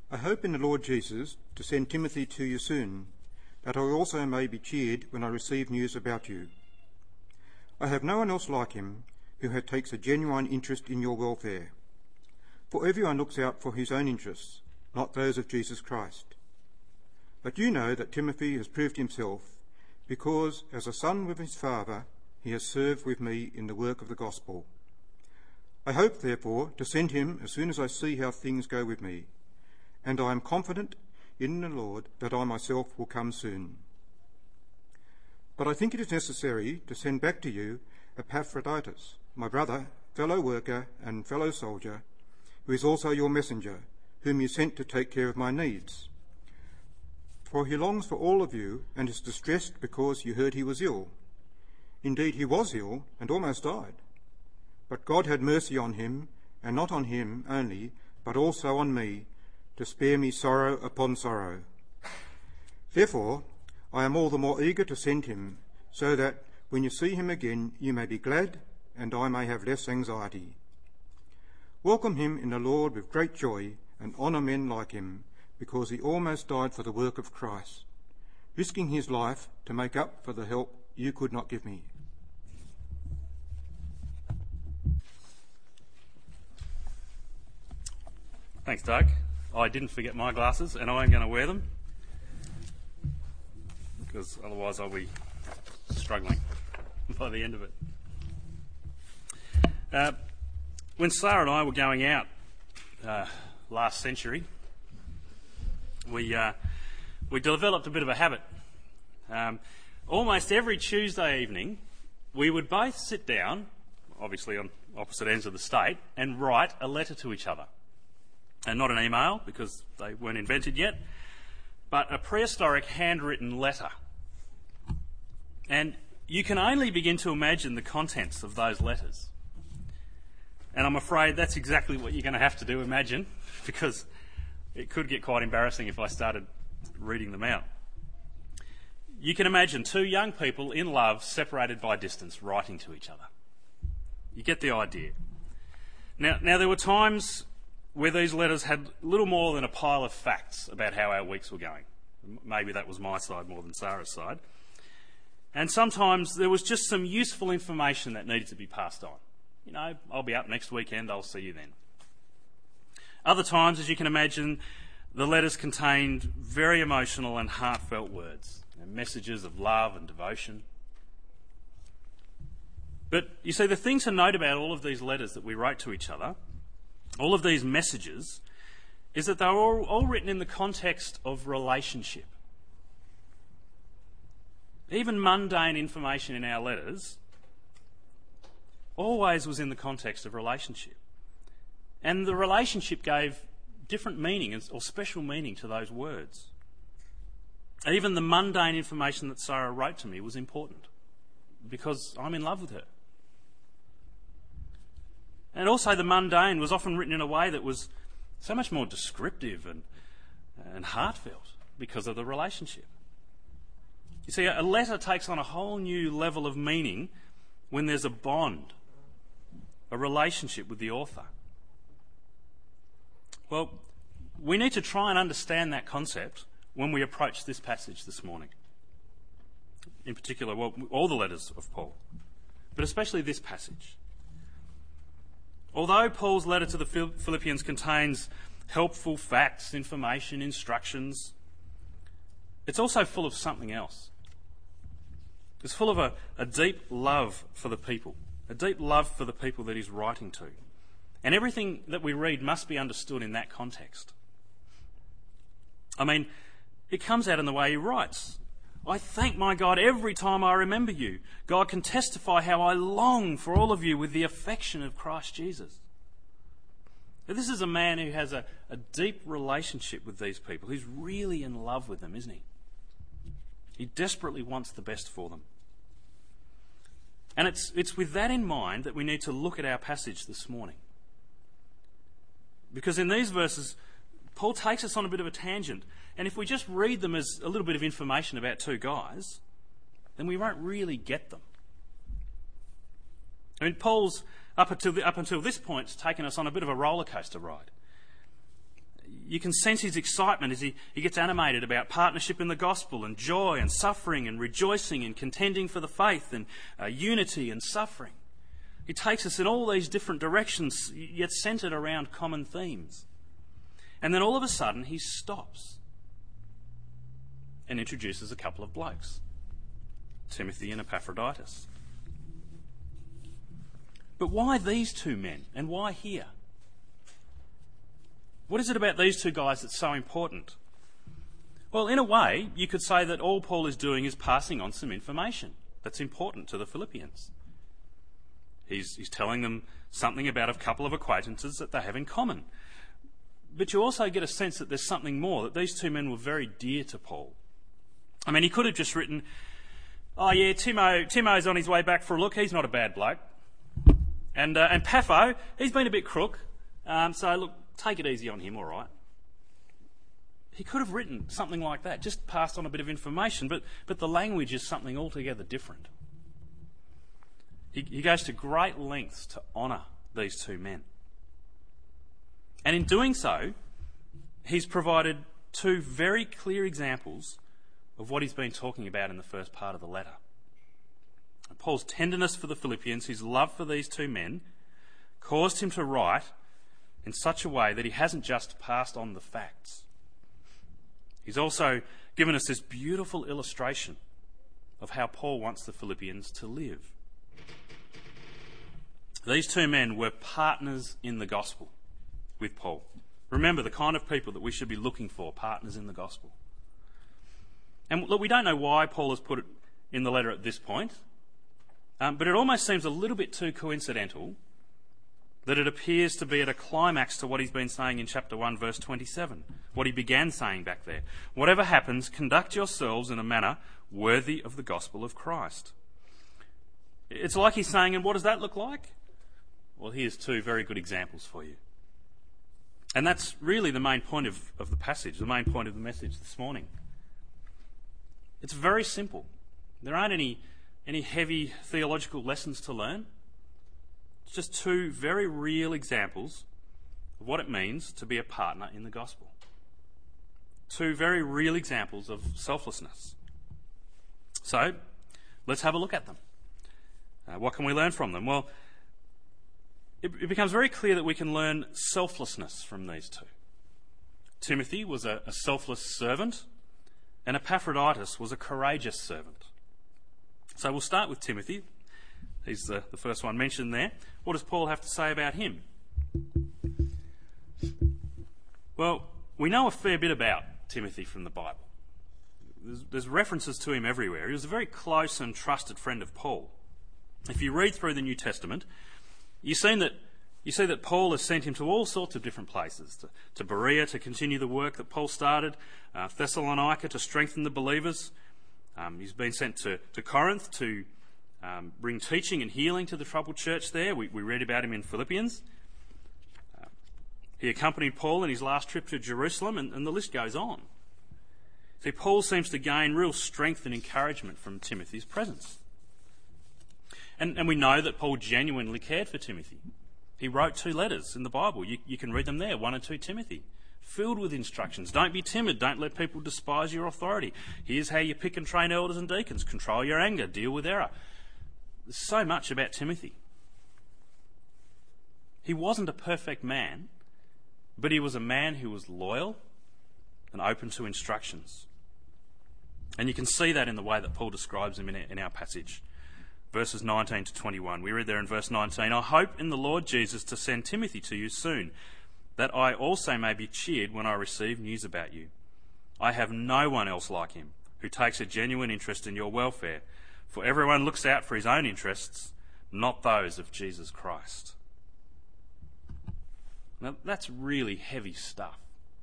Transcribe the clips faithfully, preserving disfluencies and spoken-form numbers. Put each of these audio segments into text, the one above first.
I hope in the Lord Jesus to send Timothy to you soon, that I also may be cheered when I receive news about you. I have no one else like him who takes a genuine interest in your welfare. For everyone looks out for his own interests, not those of Jesus Christ. But you know that Timothy has proved himself, because as a son with his father, he has served with me in the work of the gospel. I hope, therefore, to send him as soon as I see how things go with me, and I am confident in the Lord that I myself will come soon. But I think it is necessary to send back to you Epaphroditus, my brother, fellow worker and fellow soldier, who is also your messenger, whom you sent to take care of my needs. For he longs for all of you and is distressed because you heard he was ill. Indeed, he was ill and almost died. But God had mercy on him, and not on him only, but also on me, to spare me sorrow upon sorrow. Therefore, I am all the more eager to send him, so that when you see him again, you may be glad, and I may have less anxiety. Welcome him in the Lord with great joy, and honour men like him, because he almost died for the work of Christ, risking his life to make up for the help you could not give me. Thanks, Doug. I didn't forget my glasses, and I am going to wear them, because otherwise I'll be struggling by the end of it. Uh, when Sarah and I were going out uh, last century, we uh, we developed a bit of a habit. Um, almost every Tuesday evening, we would both sit down, obviously on opposite ends of the state, and write a letter to each other. And not an email, because they weren't invented yet, but a prehistoric handwritten letter. And you can only begin to imagine the contents of those letters. And I'm afraid that's exactly what you're going to have to do, imagine, because it could get quite embarrassing if I started reading them out. You can imagine two young people in love, separated by distance, writing to each other. You get the idea. Now, now there were times where these letters had little more than a pile of facts about how our weeks were going. Maybe that was my side more than Sarah's side. And sometimes there was just some useful information that needed to be passed on. You know, I'll be up next weekend, I'll see you then. Other times, as you can imagine, the letters contained very emotional and heartfelt words, you know, messages of love and devotion. But you see, the thing to note about all of these letters that we wrote to each other, all of these messages, is that they were all, all written in the context of relationship. Even mundane information in our letters always was in the context of relationship. And the relationship gave different meaning or special meaning to those words. Even the mundane information that Sarah wrote to me was important, because I'm in love with her. And also the mundane was often written in a way that was so much more descriptive and, and heartfelt because of the relationship. You see, a letter takes on a whole new level of meaning when there's a bond, a relationship with the author. Well, we need to try and understand that concept when we approach this passage this morning. In particular, well, all the letters of Paul, but especially this passage. Although Paul's letter to the Philippians contains helpful facts, information, instructions, it's also full of something else. It's full of a, a deep love for the people, a deep love for the people that he's writing to. And everything that we read must be understood in that context. I mean, it comes out in the way he writes. I thank my God every time I remember you. God can testify how I long for all of you with the affection of Christ Jesus. Now, this is a man who has a, a deep relationship with these people. He's really in love with them, isn't he? He desperately wants the best for them. And it's, it's with that in mind that we need to look at our passage this morning. Because in these verses, Paul takes us on a bit of a tangent. And if we just read them as a little bit of information about two guys, then we won't really get them. I mean, Paul's, up until, the, up until this point, taken us on a bit of a roller coaster ride. you can sense his excitement as he, he gets animated about partnership in the gospel and joy and suffering and rejoicing and contending for the faith and uh, unity and suffering. He takes us in all these different directions, yet centred around common themes. And then all of a sudden he stops and introduces a couple of blokes, Timothy and Epaphroditus. But why these two men and why here? What is it about these two guys that's so important? Well, in a way, you could say that all Paul is doing is passing on some information that's important to the Philippians. He's, he's telling them something about a couple of acquaintances that they have in common. But you also get a sense that there's something more, that these two men were very dear to Paul. I mean, he could have just written, oh yeah, Timo, Timo's on his way back for a look, he's not a bad bloke. And, uh, and Papho, he's been a bit crook, um, so look, take it easy on him, all right. He could have written something like that, just passed on a bit of information, but, but the language is something altogether different. He, he goes to great lengths to honour these two men. And in doing so, he's provided two very clear examples of what he's been talking about in the first part of the letter. Paul's tenderness for the Philippians, his love for these two men, caused him to write in such a way that he hasn't just passed on the facts. He's also given us this beautiful illustration of how Paul wants the Philippians to live. These two men were partners in the gospel with Paul. Remember the kind of people that we should be looking for, partners in the gospel. And look, we don't know why Paul has put it in the letter at this point, um, but it almost seems a little bit too coincidental that it appears to be at a climax to what he's been saying in chapter one, verse twenty-seven, what he began saying back there. Whatever happens, conduct yourselves in a manner worthy of the gospel of Christ. It's like he's saying, and what does that look like? Well, here's two very good examples for you. And that's really the main point of, of the passage, the main point of the message this morning. It's very simple. There aren't any, any heavy theological lessons to learn. It's just two very real examples of what it means to be a partner in the gospel. Two very real examples of selflessness. So, let's have a look at them. Uh, what can we learn from them? Well, it, it becomes very clear that we can learn selflessness from these two. Timothy was a, a selfless servant, and Epaphroditus was a courageous servant. So we'll start with Timothy. He's the, the first one mentioned there. What does Paul have to say about him? Well, we know a fair bit about Timothy from the Bible. There's, there's references to him everywhere. He was a very close and trusted friend of Paul. If you read through the New Testament, you see that, you see that Paul has sent him to all sorts of different places, to, to Berea to continue the work that Paul started, uh, Thessalonica to strengthen the believers. Um, he's been sent to, to Corinth to um, bring teaching and healing to the troubled church there. We, we read about him in Philippians. Uh, he accompanied Paul in his last trip to Jerusalem, and, and the list goes on. See, Paul seems to gain real strength and encouragement from Timothy's presence. And, and we know that Paul genuinely cared for Timothy. He wrote two letters in the Bible. You, you can read them there, one and two Timothy, filled with instructions. Don't be timid. Don't let people despise your authority. Here's how you pick and train elders and deacons. Control your anger. Deal with error. There's so much about Timothy. He wasn't a perfect man, but he was a man who was loyal and open to instructions. And you can see that in the way that Paul describes him in our, in our passage. Verses nineteen to twenty-one. We read there in verse nineteen, I hope in the Lord Jesus to send Timothy to you soon, that I also may be cheered when I receive news about you. I have no one else like him, who takes a genuine interest in your welfare, for everyone looks out for his own interests, not those of Jesus Christ. Now, that's really heavy stuff.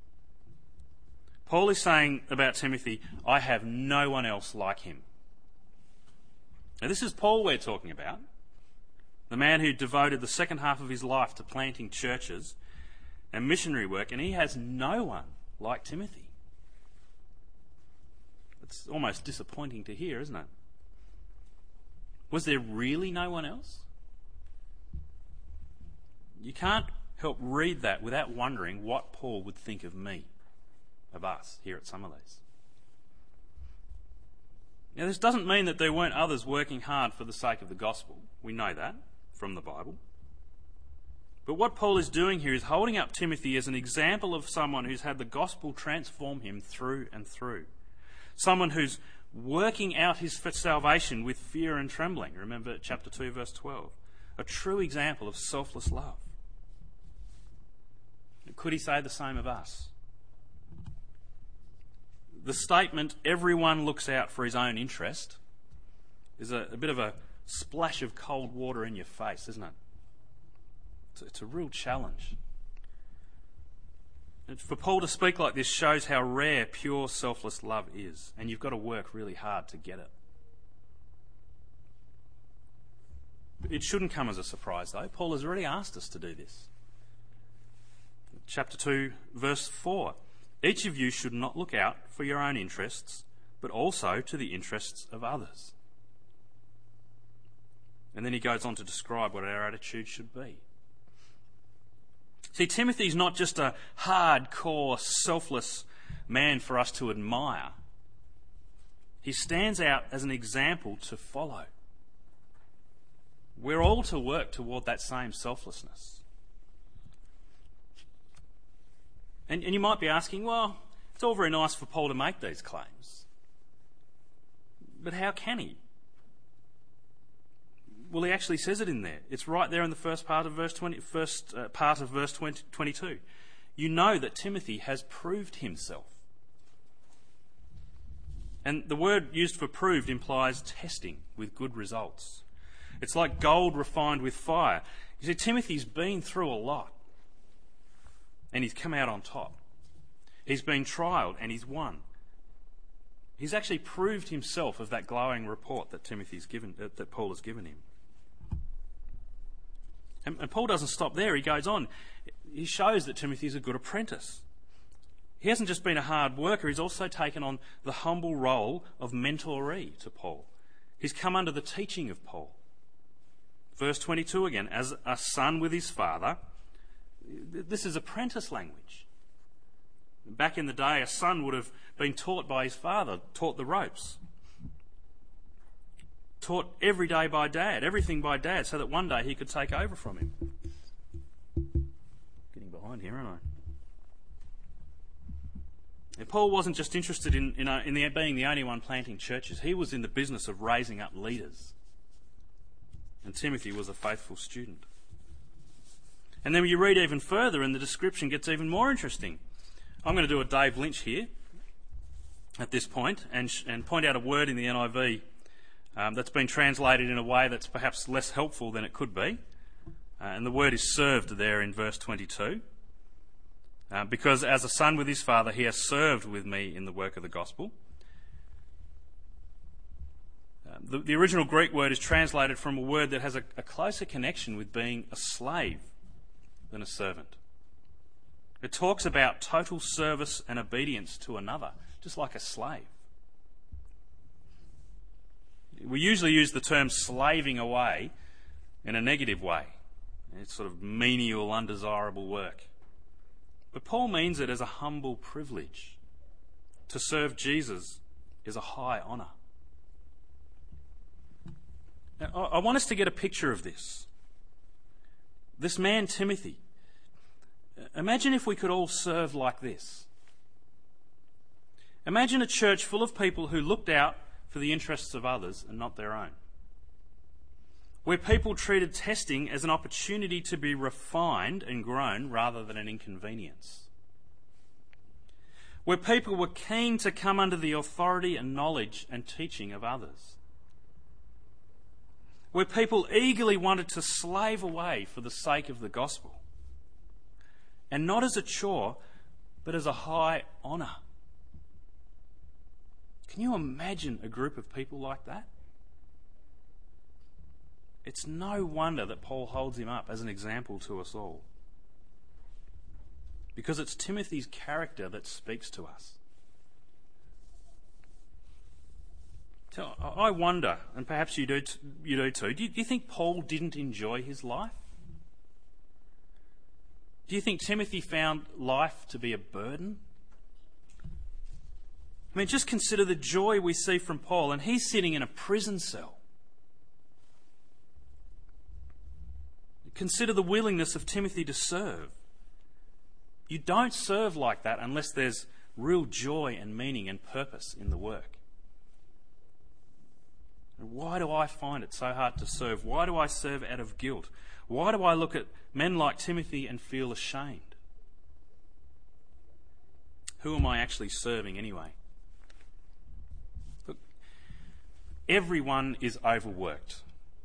Paul is saying about Timothy, I have no one else like him. Now, this is Paul we're talking about, the man who devoted the second half of his life to planting churches and missionary work, and he has no one like Timothy. It's almost disappointing to hear, isn't it? Was there really no one else? You can't help read that without wondering what Paul would think of me, of us, here at some of these. Now, this doesn't mean that there weren't others working hard for the sake of the gospel. We know that from the Bible. But what Paul is doing here is holding up Timothy as an example of someone who's had the gospel transform him through and through. Someone who's working out his salvation with fear and trembling. Remember chapter two, verse twelve. A true example of selfless love. Could he say the same of us? The statement, everyone looks out for his own interest, is a, a bit of a splash of cold water in your face, isn't it? It's, it's a real challenge. And for Paul to speak like this shows how rare pure selfless love is, and you've got to work really hard to get it. It shouldn't come as a surprise, though. Paul has already asked us to do this. Chapter two, verse four. Each of you should not look out for your own interests, but also to the interests of others. And then he goes on to describe what our attitude should be. See, Timothy's not just a hardcore, selfless man for us to admire. He stands out as an example to follow. We're all to work toward that same selflessness. And, and you might be asking, well, it's all very nice for Paul to make these claims. But how can he? Well, he actually says it in there. It's right there in the first part of verse twenty, first uh, part of verse twenty, twenty-two. You know that Timothy has proved himself. And the word used for proved implies testing with good results. It's like gold refined with fire. You see, Timothy's been through a lot. And he's come out on top. He's been trialled and he's won. He's actually proved himself of that glowing report that Timothy's given, uh, that Paul has given him. And, and Paul doesn't stop there. He goes on. He shows that Timothy's a good apprentice. He hasn't just been a hard worker. He's also taken on the humble role of mentoree to Paul. He's come under the teaching of Paul. Verse twenty-two again. As a son with his father. This is apprentice language. Back in the day, a son would have been taught by his father, taught the ropes. Taught every day by dad, everything by dad, so that one day he could take over from him. Getting behind here, aren't I? And Paul wasn't just interested in, in, uh, in the, being the only one planting churches. He was in the business of raising up leaders. And Timothy was a faithful student. And then you read even further and the description gets even more interesting. I'm going to do a Dave Lynch here at this point and, sh- and point out a word in the N I V um, that's been translated in a way that's perhaps less helpful than it could be. Uh, and the word is served there in verse twenty-two. Uh, because as a son with his father, he has served with me in the work of the gospel. Uh, the, the original Greek word is translated from a word that has a, a closer connection with being a slave than a servant. It talks about total service and obedience to another, just like a slave. We usually use the term slaving away in a negative way. It's sort of menial, undesirable work. But Paul means it as a humble privilege. To serve Jesus is a high honour. Now, I want us to get a picture of this. This man, Timothy, imagine if we could all serve like this. Imagine a church full of people who looked out for the interests of others and not their own. Where people treated testing as an opportunity to be refined and grown rather than an inconvenience. Where people were keen to come under the authority and knowledge and teaching of others. Where people eagerly wanted to slave away for the sake of the gospel. And not as a chore, but as a high honour. Can you imagine a group of people like that? It's no wonder that Paul holds him up as an example to us all. Because it's Timothy's character that speaks to us. So I wonder, and perhaps you do, t- you do too, do you, do you think Paul didn't enjoy his life? Do you think Timothy found life to be a burden? I mean, just consider the joy we see from Paul, and he's sitting in a prison cell. Consider the willingness of Timothy to serve. You don't serve like that unless there's real joy and meaning and purpose in the work. Why do I find it so hard to serve? Why do I serve out of guilt? Why do I look at men like Timothy and feel ashamed? Who am I actually serving anyway? Look, everyone is overworked.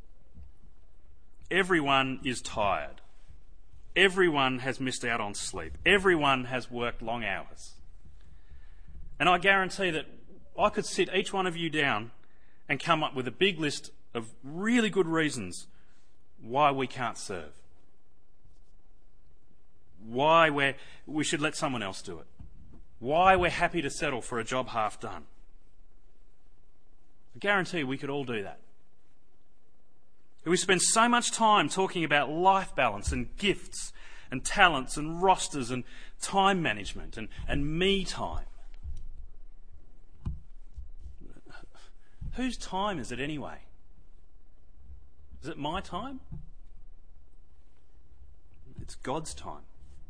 Everyone is tired. Everyone has missed out on sleep. Everyone has worked long hours. And I guarantee that I could sit each one of you down and come up with a big list of really good reasons why we can't serve. Why we're, we should let someone else do it. Why we're happy to settle for a job half done. I guarantee we could all do that. We spend so much time talking about life balance and gifts and talents and rosters and time management and, and me time. Whose time is it anyway? Is it my time? It's God's time.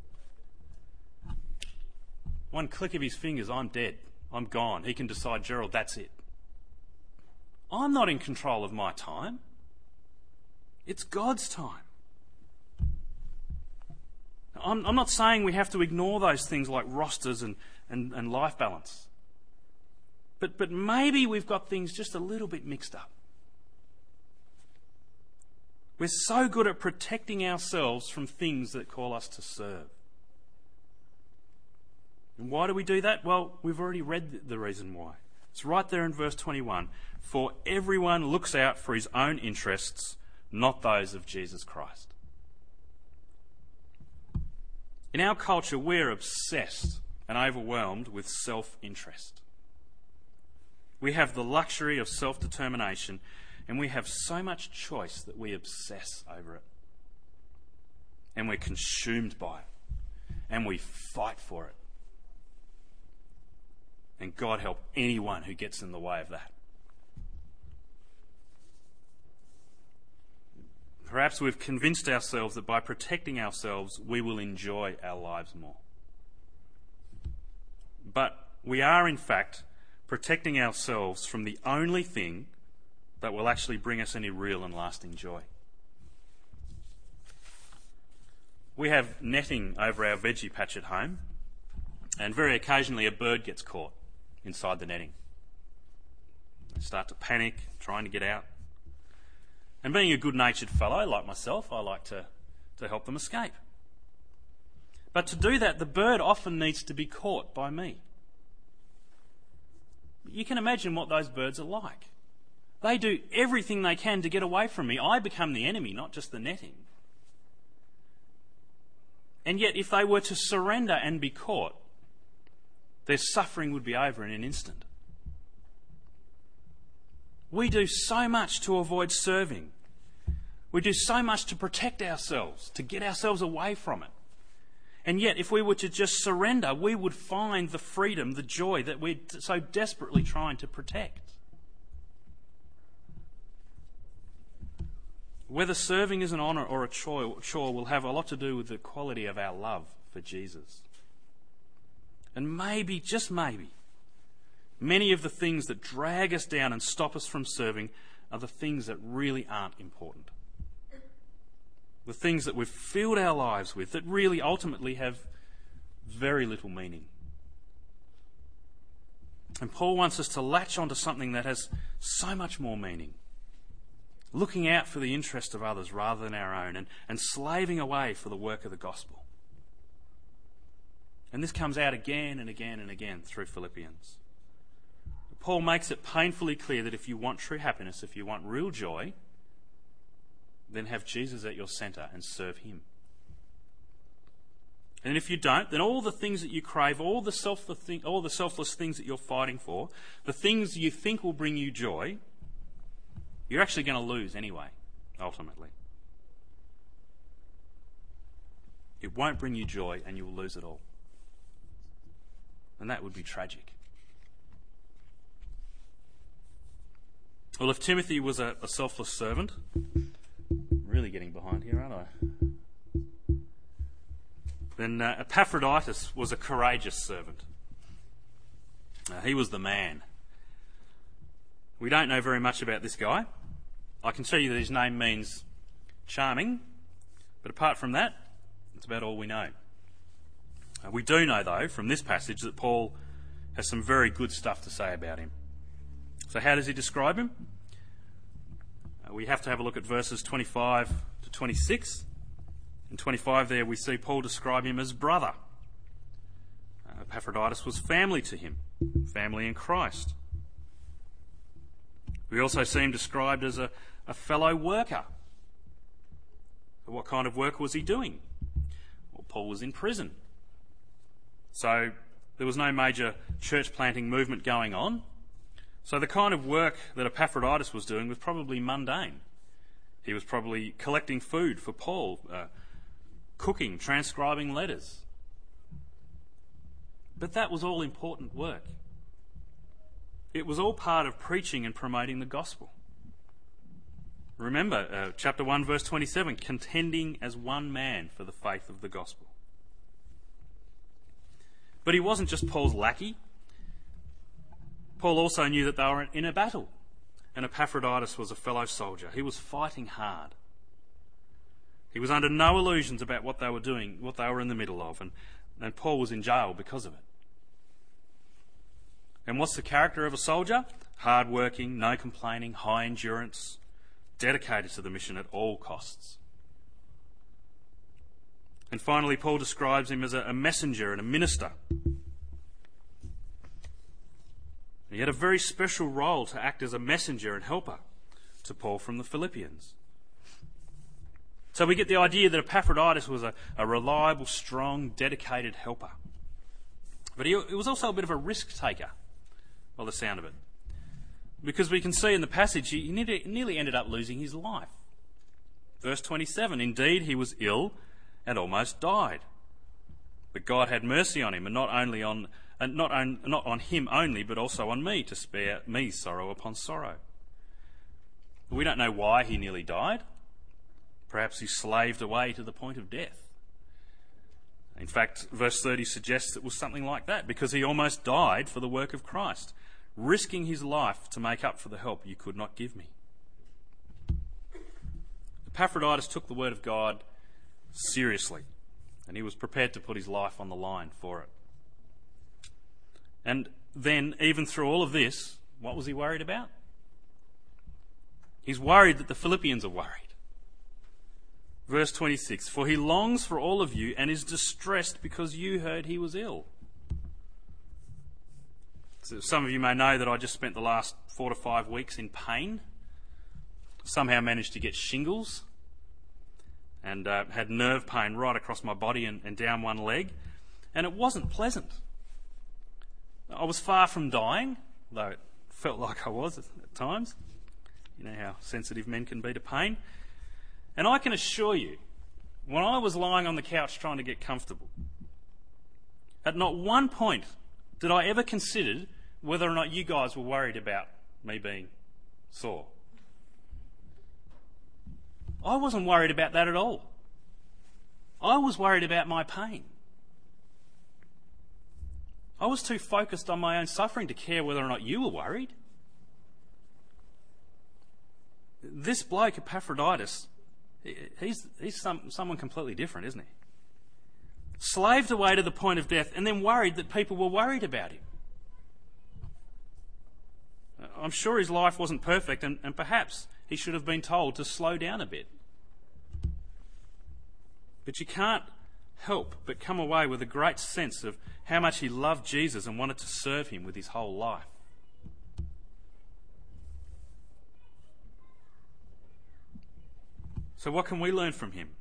One click of his fingers, I'm dead. I'm gone. He can decide, Gerald, that's it. I'm not in control of my time. It's God's time. I'm, I'm not saying we have to ignore those things like rosters and, and, and life balance. But, but maybe we've got things just a little bit mixed up. We're so good at protecting ourselves from things that call us to serve. And why do we do that? Well, we've already read the reason why. It's right there in verse twenty-one. For everyone looks out for his own interests, not those of Jesus Christ. In our culture, we're obsessed and overwhelmed with self-interest. We have the luxury of self-determination, and we have so much choice that we obsess over it. And we're consumed by it. And we fight for it. And God help anyone who gets in the way of that. Perhaps we've convinced ourselves that by protecting ourselves, we will enjoy our lives more. But we are, in fact, protecting ourselves from the only thing that will actually bring us any real and lasting joy. We have netting over our veggie patch at home, and very occasionally a bird gets caught inside the netting. They start to panic, trying to get out. And being a good-natured fellow like myself, I like to, to help them escape. But to do that, the bird often needs to be caught by me. You can imagine what those birds are like. They do everything they can to get away from me. I become the enemy, not just the netting. And yet, if they were to surrender and be caught, their suffering would be over in an instant. We do so much to avoid serving. We do so much to protect ourselves, to get ourselves away from it. And yet, if we were to just surrender, we would find the freedom, the joy that we're so desperately trying to protect. Whether serving is an honour or a chore, chore will have a lot to do with the quality of our love for Jesus. And maybe, just maybe, many of the things that drag us down and stop us from serving are the things that really aren't important. The things that we've filled our lives with that really ultimately have very little meaning. And Paul wants us to latch onto something that has so much more meaning. Looking out for the interest of others rather than our own, and, and slaving away for the work of the gospel. And this comes out again and again and again through Philippians. Paul makes it painfully clear that if you want true happiness, if you want real joy, then have Jesus at your centre and serve him. And if you don't, then all the things that you crave, all the selfless, thing, all the selfless things that you're fighting for, the things you think will bring you joy, you're actually going to lose anyway, ultimately. It won't bring you joy, and you will lose it all. And that would be tragic. Well, if Timothy was a, a selfless servant, I'm really getting behind here, aren't I? Then uh, Epaphroditus was a courageous servant. Uh, he was the man. We don't know very much about this guy. I can tell you that his name means charming, but apart from that, that's about all we know. Uh, we do know, though, from this passage that Paul has some very good stuff to say about him. So how does he describe him? Uh, we have to have a look at verses twenty-five to twenty-six. In twenty-five there we see Paul describe him as brother. Uh, Epaphroditus was family to him, family in Christ. We also see him described as a, a fellow worker. What kind of work was he doing? Well, Paul was in prison. So there was no major church planting movement going on. So the kind of work that Epaphroditus was doing was probably mundane. He was probably collecting food for Paul, uh, cooking, transcribing letters. But that was all important work. It was all part of preaching and promoting the gospel. Remember, uh, chapter one, verse twenty-seven, contending as one man for the faith of the gospel. But he wasn't just Paul's lackey. Paul also knew that they were in a battle, and Epaphroditus was a fellow soldier. He was fighting hard. He was under no illusions about what they were doing, what they were in the middle of, and, and Paul was in jail because of it. And what's the character of a soldier? Hard-working, no complaining, high endurance, dedicated to the mission at all costs. And finally, Paul describes him as a, a messenger and a minister. He had a very special role to act as a messenger and helper to Paul from the Philippians. So we get the idea that Epaphroditus was a, a reliable, strong, dedicated helper. But he, he was also a bit of a risk taker, by the sound of it. Because we can see in the passage he nearly, nearly ended up losing his life. Verse twenty-seven, indeed he was ill and almost died. But God had mercy on him, and not only on and not on, not on him only, but also on me, to spare me sorrow upon sorrow. We don't know why he nearly died. Perhaps he slaved away to the point of death. In fact, verse thirty suggests it was something like that, because he almost died for the work of Christ, risking his life to make up for the help you could not give me. Epaphroditus took the word of God seriously, and he was prepared to put his life on the line for it. And then, even through all of this, what was he worried about? He's worried that the Philippians are worried. Verse twenty-six, for he longs for all of you and is distressed because you heard he was ill. So some of you may know that I just spent the last four to five weeks in pain. Somehow managed to get shingles and uh, had nerve pain right across my body and, and down one leg. And it wasn't pleasant. I was far from dying, though it felt like I was at times. You know how sensitive men can be to pain. And I can assure you, when I was lying on the couch trying to get comfortable, at not one point did I ever consider whether or not you guys were worried about me being sore. I wasn't worried about that at all. I was worried about my pain. I was too focused on my own suffering to care whether or not you were worried. This bloke, Epaphroditus, he's, he's some, someone completely different, isn't he? Slaved away to the point of death and then worried that people were worried about him. I'm sure his life wasn't perfect, and, and perhaps he should have been told to slow down a bit. But you can't help but come away with a great sense of how much he loved Jesus and wanted to serve him with his whole life. So what can we learn from him?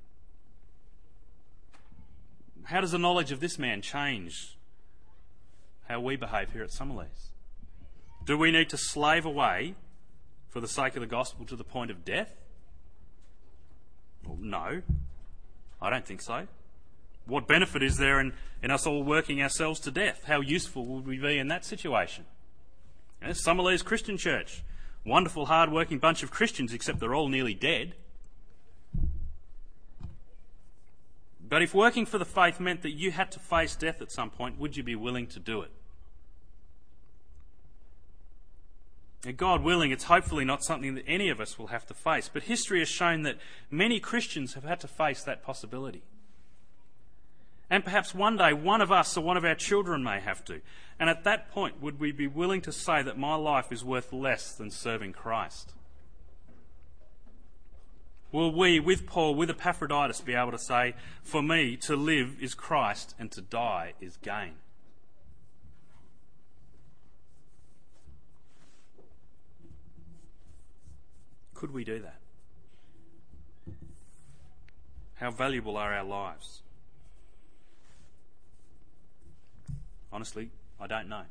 How does the knowledge of this man change how we behave here at Summerlees? Do we need to slave away for the sake of the gospel to the point of death? Well, no, I don't think so. What benefit is there in, in us all working ourselves to death? How useful would we be in that situation? You know, Summerlees Christian Church, wonderful, hard-working bunch of Christians, except they're all nearly dead. But if working for the faith meant that you had to face death at some point, would you be willing to do it? And God willing, it's hopefully not something that any of us will have to face. But history has shown that many Christians have had to face that possibility. And perhaps one day one of us or one of our children may have to. And at that point, would we be willing to say that my life is worth less than serving Christ? Will we, with Paul, with Epaphroditus, be able to say, for me, to live is Christ and to die is gain? Could we do that? How valuable are our lives? Honestly, I don't know.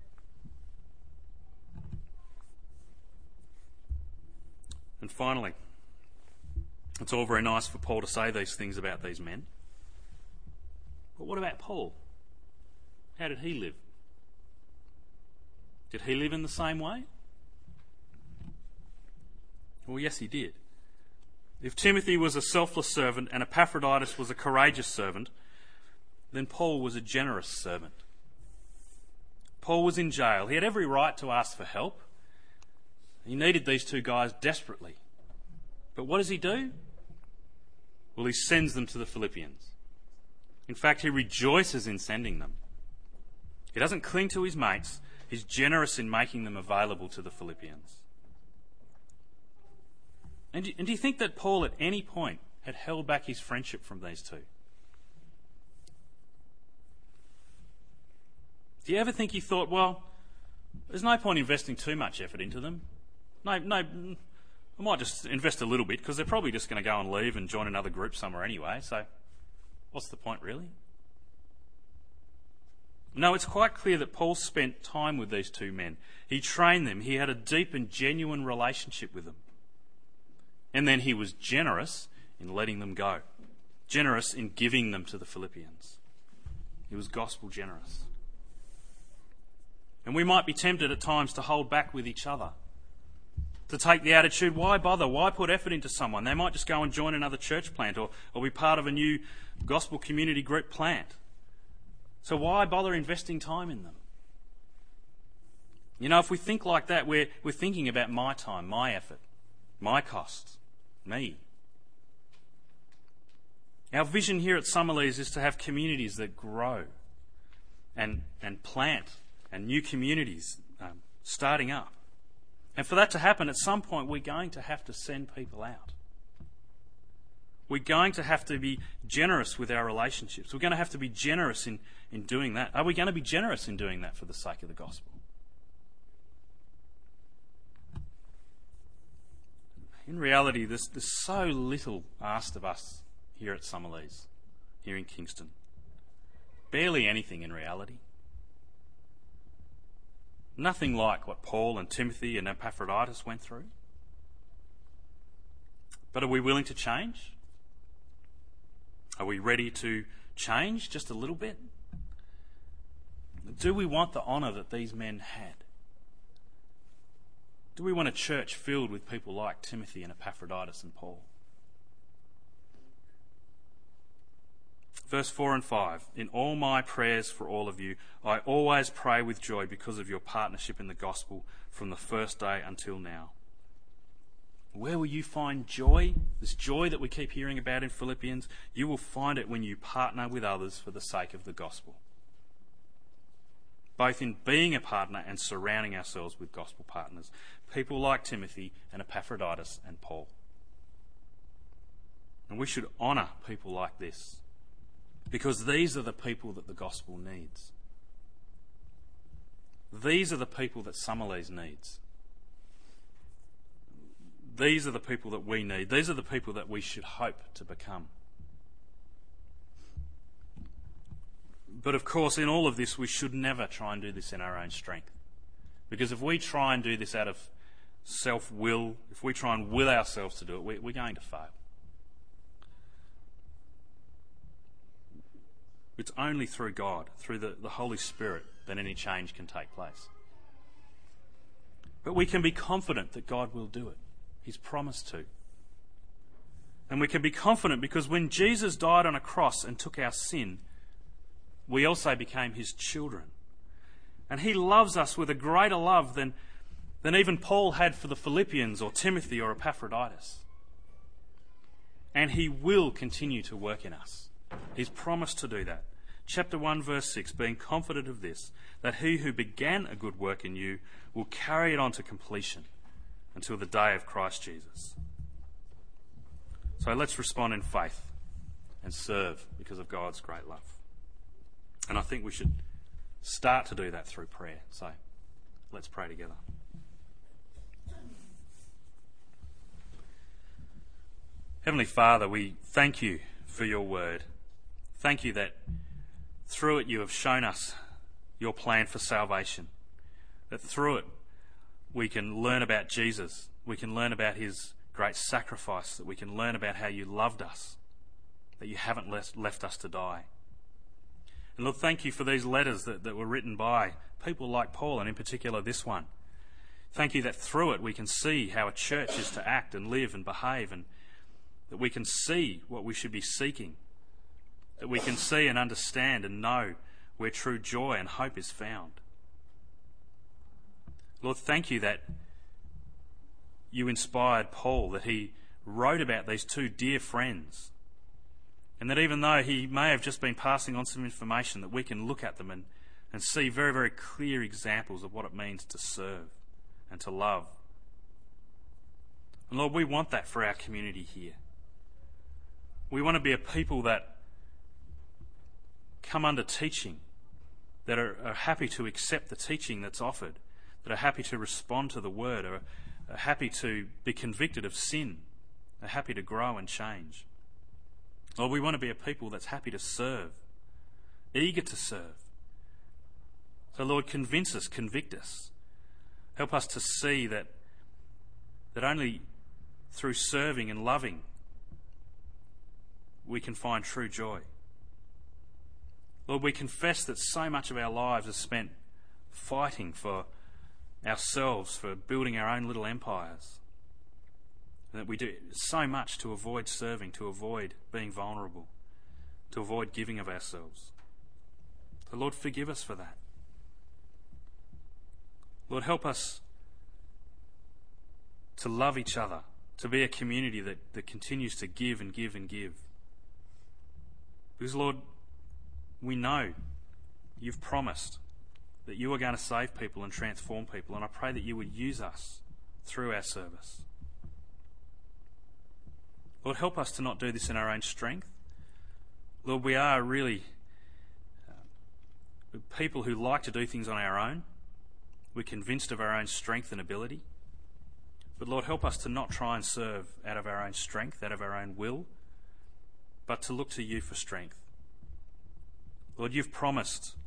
And finally, it's all very nice for Paul to say these things about these men. But what about Paul? How did he live? Did he live in the same way? Well, yes, he did. If Timothy was a selfless servant and Epaphroditus was a courageous servant, then Paul was a generous servant. Paul was in jail. He had every right to ask for help. He needed these two guys desperately. But what does he do? Well, he sends them to the Philippians. In fact, he rejoices in sending them. He doesn't cling to his mates. He's generous in making them available to the Philippians. And do, and do you think that Paul at any point had held back his friendship from these two? Do you ever think he thought, well, there's no point investing too much effort into them. No, no, I might just invest a little bit because they're probably just going to go and leave and join another group somewhere anyway, so what's the point really? No, it's quite clear that Paul spent time with these two men. He trained them. He had a deep and genuine relationship with them. And then he was generous in letting them go. Generous in giving them to the Philippians. He was gospel generous. And we might be tempted at times to hold back with each other. To take the attitude, why bother? Why put effort into someone? They might just go and join another church plant or, or be part of a new gospel community group plant. So why bother investing time in them? You know, if we think like that, we're, we're thinking about my time, my effort, my costs, me. Our vision here at Summerlees is to have communities that grow and, and plant and new communities um, starting up. And for that to happen, at some point, we're going to have to send people out. We're going to have to be generous with our relationships. We're going to have to be generous in, in doing that. Are we going to be generous in doing that for the sake of the gospel? In reality, there's, there's so little asked of us here at Summerlees, here in Kingston. Barely anything in reality. Nothing like what Paul and Timothy and Epaphroditus went through. But are we willing to change? Are we ready to change just a little bit? Do we want the honour that these men had? Do we want a church filled with people like Timothy and Epaphroditus and Paul? Verse four and five, in all my prayers for all of you, I always pray with joy because of your partnership in the gospel from the first day until now. Where will you find joy? This joy that we keep hearing about in Philippians, you will find it when you partner with others for the sake of the gospel. Both in being a partner and surrounding ourselves with gospel partners. People like Timothy and Epaphroditus and Paul. And we should honour people like this. Because these are the people that the gospel needs. These are the people that Summerlees needs. These are the people that we need. These are the people that we should hope to become. But of course, in all of this, we should never try and do this in our own strength. Because if we try and do this out of self-will, if we try and will ourselves to do it, we're going to fail. It's only through God, through the, the Holy Spirit, that any change can take place. But we can be confident that God will do it. He's promised to. And we can be confident because when Jesus died on a cross and took our sin, we also became his children. And he loves us with a greater love than, than even Paul had for the Philippians or Timothy or Epaphroditus. And he will continue to work in us. He's promised to do that. Chapter one, verse six, being confident of this, that he who began a good work in you will carry it on to completion until the day of Christ Jesus. So let's respond in faith and serve because of God's great love. And I think we should start to do that through prayer. So let's pray together. Heavenly Father, we thank you for your word. Thank you that through it you have shown us your plan for salvation. That through it we can learn about Jesus. We can learn about his great sacrifice. That we can learn about how you loved us. That you haven't left, left us to die. And Lord, thank you for these letters that, that were written by people like Paul, and in particular this one. Thank you that through it we can see how a church is to act and live and behave, and that we can see what we should be seeking. That we can see and understand and know where true joy and hope is found. Lord, thank you that you inspired Paul, that he wrote about these two dear friends, and that even though he may have just been passing on some information, that we can look at them and, and see very, very clear examples of what it means to serve and to love. And Lord, we want that for our community here. We want to be a people that come under teaching, that are, are happy to accept the teaching that's offered, that are happy to respond to the word, are, are happy to be convicted of sin, are happy to grow and change. Lord, we want to be a people that's happy to serve, eager to serve. So Lord, convince us, convict us. Help us to see that, that only through serving and loving we can find true joy. Lord, we confess that so much of our lives is spent fighting for ourselves, for building our own little empires. And that we do so much to avoid serving, to avoid being vulnerable, to avoid giving of ourselves. So Lord, forgive us for that. Lord, help us to love each other, to be a community that, that continues to give and give and give. Because, Lord, we know you've promised that you are going to save people and transform people, and I pray that you would use us through our service. Lord, help us to not do this in our own strength. Lord, we are really uh, people who like to do things on our own. We're convinced of our own strength and ability. But Lord, help us to not try and serve out of our own strength, out of our own will, but to look to you for strength. Lord, you've promised,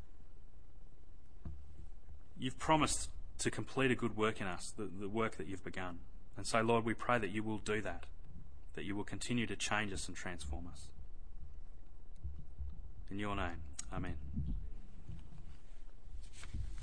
you've promised to complete a good work in us, the, the work that you've begun. And so, Lord, we pray that you will do that, that you will continue to change us and transform us. In your name, amen.